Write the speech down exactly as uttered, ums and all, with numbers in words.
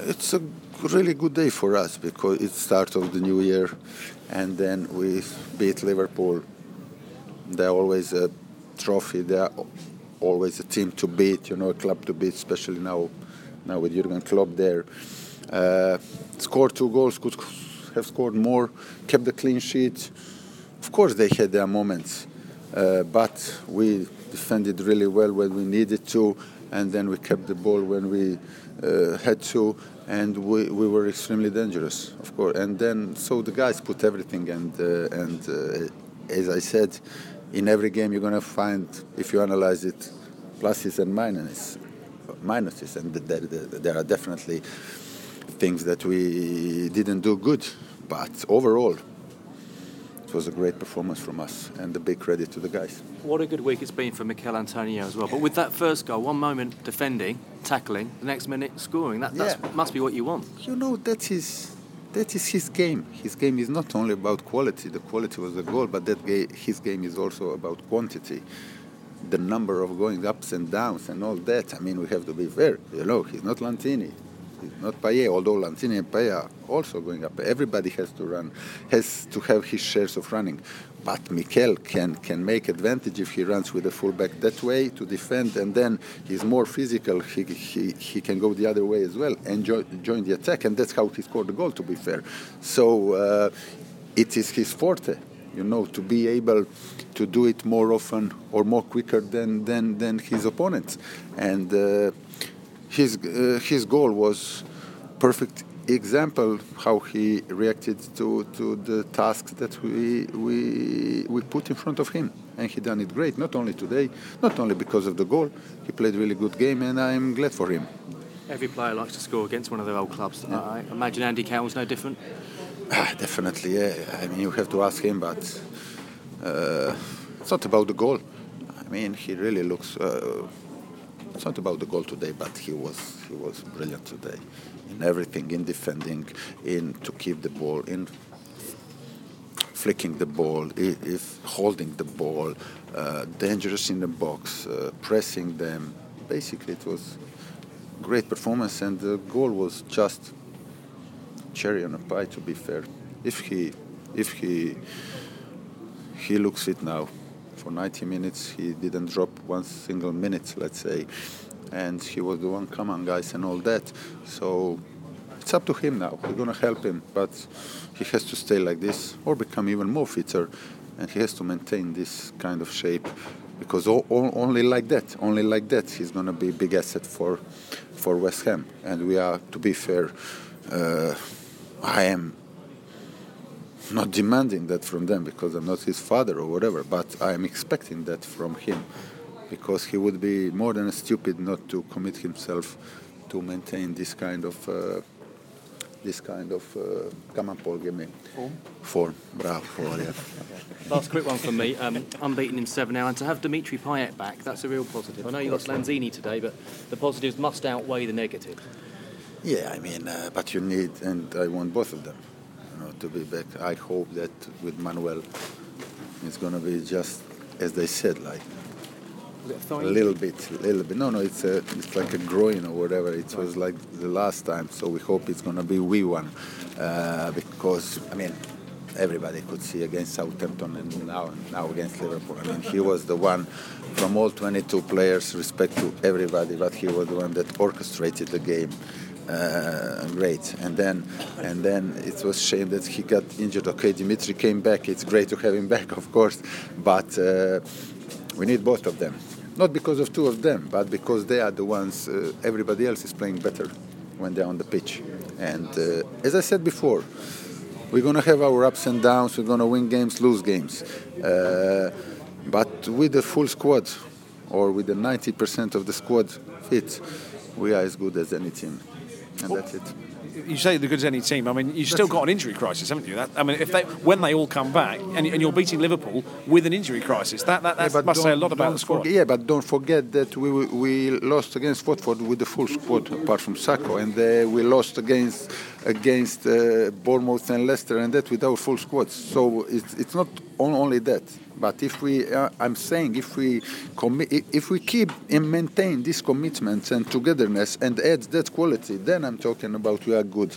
it's a really good day for us because it's start of the new year, and then we beat Liverpool. They're always a trophy. They're always a team to beat, you know, a club to beat, especially now, now with Jurgen Klopp there. Uh, scored two goals, could have scored more, kept the clean sheet. Of course, they had their moments, uh, but we defended really well when we needed to, and then we kept the ball when we uh, had to, and we, we were extremely dangerous, of course. And then, so the guys put everything, and uh, and uh, as I said, in every game you're going to find, if you analyze it, pluses and minuses, minuses, and there, there, there are definitely things that we didn't do good, but overall, it was a great performance from us, and a big credit to the guys. What a good week it's been for Mikel Antonio as well. But with that first goal, one moment defending, tackling, the next minute scoring, that that's, yeah. must be what you want. You know, that is that is his game. His game is not only about quality. The quality was the goal, but that ga- his game is also about quantity. The number of going ups and downs and all that. I mean, we have to be fair. You know, he's not Lantini. He's not Payet, although Lantini and Payet are also going up. Everybody has to run, has to have his shares of running. But Mikel can, can make advantage if he runs with the fullback that way to defend, and then he's more physical. He, he, he can go the other way as well and jo- join the attack, and that's how he scored the goal, to be fair. So uh, it is his forte, you know, to be able to do it more often or more quicker than, than, than his opponents. And uh, his, uh, his goal was perfect example how he reacted to, to the tasks that we, we we put in front of him, and he done it great. Not only today, not only because of the goal, he played a really good game, and I'm glad for him. Every player likes to score against one of their old clubs. Yeah. I imagine Andy Carroll's no different. Ah, definitely, yeah. I mean, you have to ask him, but uh, it's not about the goal. I mean, he really looks. Uh, it's not about the goal today, but he was he was brilliant today. In everything, in defending, in to keep the ball, in flicking the ball, if holding the ball, uh, dangerous in the box, uh, pressing them. Basically, it was great performance, and the goal was just cherry on a pie. To be fair, if he, if he, he looks fit now, for ninety minutes, he didn't drop one single minute, let's say. And he was the one, come on guys, and all that. So it's up to him now. We're going to help him, but he has to stay like this or become even more fitter, and he has to maintain this kind of shape, because all, all, only like that, only like that, he's going to be a big asset for for West Ham. And we are, to be fair, uh, I am not demanding that from them because I'm not his father or whatever, but I am expecting that from him, because he would be more than stupid not to commit himself to maintain this kind of uh, this kind of uh, come on, Paul, give me form. Form, bravo, Paul, yeah. Last quick one from me. Um, unbeaten in seven now, and to have Dimitri Payet back, that's a real positive. I know you lost Lanzini today, but the positives must outweigh the negative. Yeah, I mean, uh, but you need, and I want both of them, you know, to be back. I hope that with Manuel, it's going to be just as they said, like. A little bit, a little bit. No, no, it's a, it's like a groin or whatever. It was like the last time, so we hope it's going to be we one, uh, because I mean, everybody could see against Southampton and now now against Liverpool. I mean, he was the one from all twenty-two players. Respect to everybody, but he was the one that orchestrated the game. Uh, great, and then and then it was shame that he got injured. Okay, Dimitri came back. It's great to have him back, of course, but uh, we need both of them. Not because of two of them, but because they are the ones, uh, everybody else is playing better when they're on the pitch. And uh, as I said before, we're going to have our ups and downs, we're going to win games, lose games. Uh, but with the full squad, or with the ninety percent of the squad fit, we are as good as any team. And that's it. You say the good as any team. I mean, you've still got an injury crisis, haven't you? That, I mean, if they, when they all come back, and, and you're beating Liverpool with an injury crisis, that that, that yeah, must say a lot about the squad. Forget, yeah, but don't forget that we we lost against Watford with the full squad, apart from Sacco, and uh, we lost against against uh, Bournemouth and Leicester and that without full squads. So it's it's not on only that. But if we, uh, I'm saying, if we commi- if we keep and maintain this commitment and togetherness and add that quality, then I'm talking about we are good.